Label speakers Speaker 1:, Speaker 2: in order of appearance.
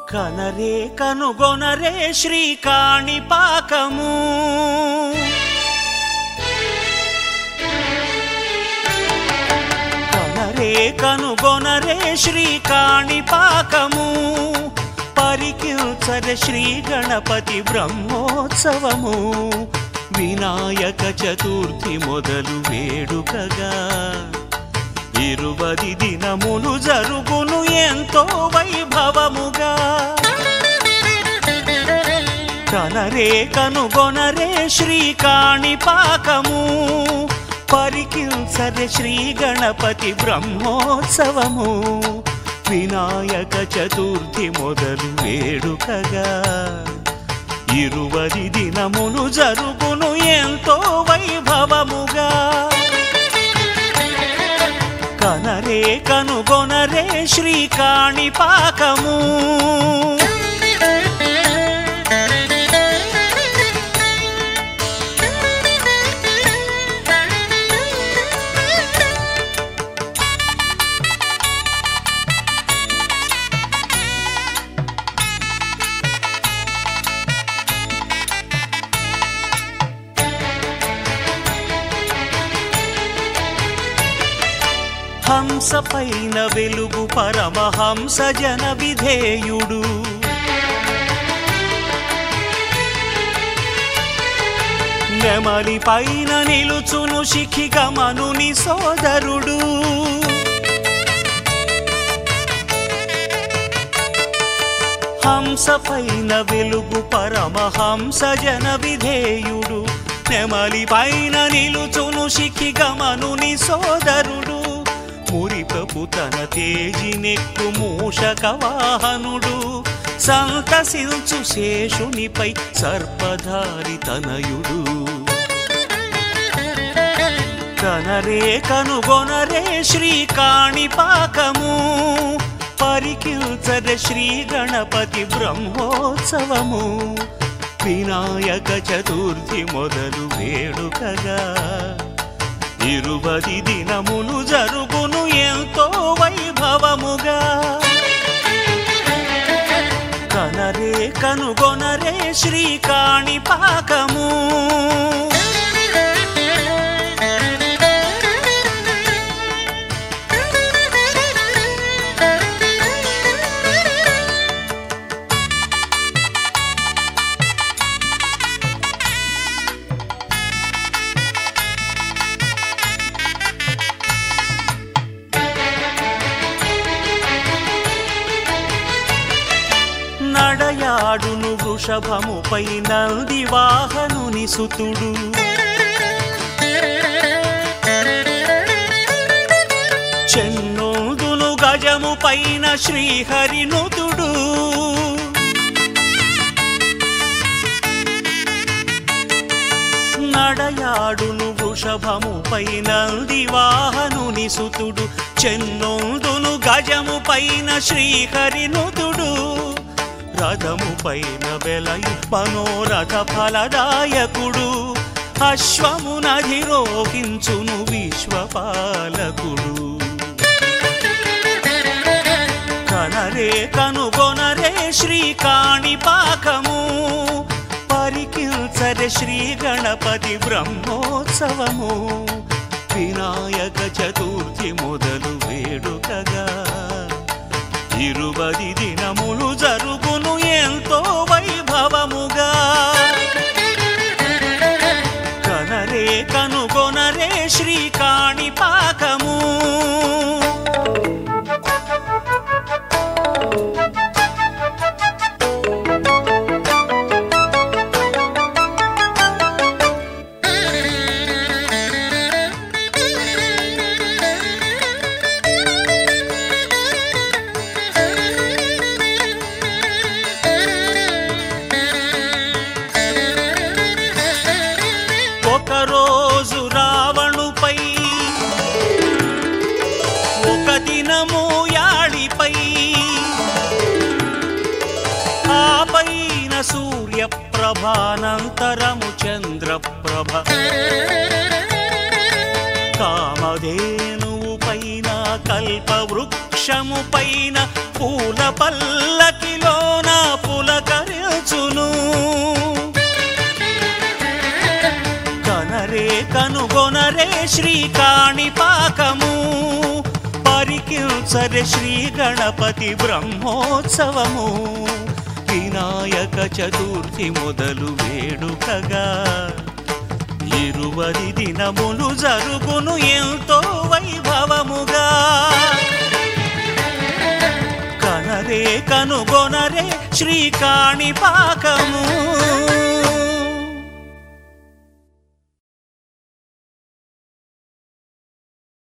Speaker 1: కనరే కనుగొనరే శ్రీకాణిపాకము కనరే కనుగొనరే శ్రీకాణిపాకము పరికిల్చరే శ్రీ గణపతి బ్రహ్మోత్సవము వినాయక చతుర్థి మొదలు వేడుకగా 20 దినములు జరుగును ఎంతో వైభవముగా కనరే కనుగొనరే శ్రీకాణిపాకము పరికిల్చరే శ్రీ గణపతి బ్రహ్మోత్సవము వినాయక చతుర్థి మొదలు వేడుకగా 20 దినములు జరుగును ఎంతో వైభవముగా కనరే కనుగొనరే శ్రీకాణిపాకము హంస పైన వెలుగు పరమహంస జన విధేయుడు నెమలి పైన నిలుచును శిఖిగమనుని సోదరుడు హంస పైన వెలుగు పరమహంస జన విధేయుడు నెమలి పైన నిలుచును శిఖిగమనుని సోదరుడు మురిపపు తన తేజినెక్కు మూషక వాహనుడు సంతసించు శేషునిపై సర్పధారి తనయుడు కనరే కనుగొనరే శ్రీకాణిపాకము పరికిల్చరే శ్రీ గణపతి బ్రహ్మోత్సవము వినాయక చతుర్థి మొదలు వేడుకగా 20 దినములు జరుగును ఎంతో వైభవముగా కనరే కనుగొనరే శ్రీకాణిపాకము నడయాడును వృషభముపై నంది వాహనుని సుతుడు చెన్నోదును గజము పైన శ్రీహరినుతుడు నడయాడును వృషభముపై నంది వాహనుని సుతుడు చెన్నోదును గజము పైన శ్రీహరినుతుడు రథము పైన వెలయు మనోరథ ఫలదాయకుడు అశ్వమునధిరోహించును విశ్వపాలకుడు కనరే కనుగొనరే శ్రీకాణిపాకము పరికిల్చరే శ్రీ గణపతి బ్రహ్మోత్సవము వినాయక చతుర్థి మొదలు వేడుకగా 20 దినములు జరుగును ఎంతో వైభవముగా కనరే కనుగొనరే శ్రీకాణిపాకము ఒకరోజు రావణుపై ఒక దినము యాడిపై ఆ పైన సూర్యప్రభానంతరము చంద్రప్రభ కామధేనువు పైన కల్పవృక్షము పైన పూల పల్లకిలోన శ్రీ కాణిపాకము పరికించరే శ్రీ గణపతి బ్రహ్మోత్సవము వినాయక చతుర్థి మొదలు వేడుకగా 20 దినములు జరుగును ఎంతో వైభవముగా కనరే కనుగొనరే శ్రీ కాణిపాకము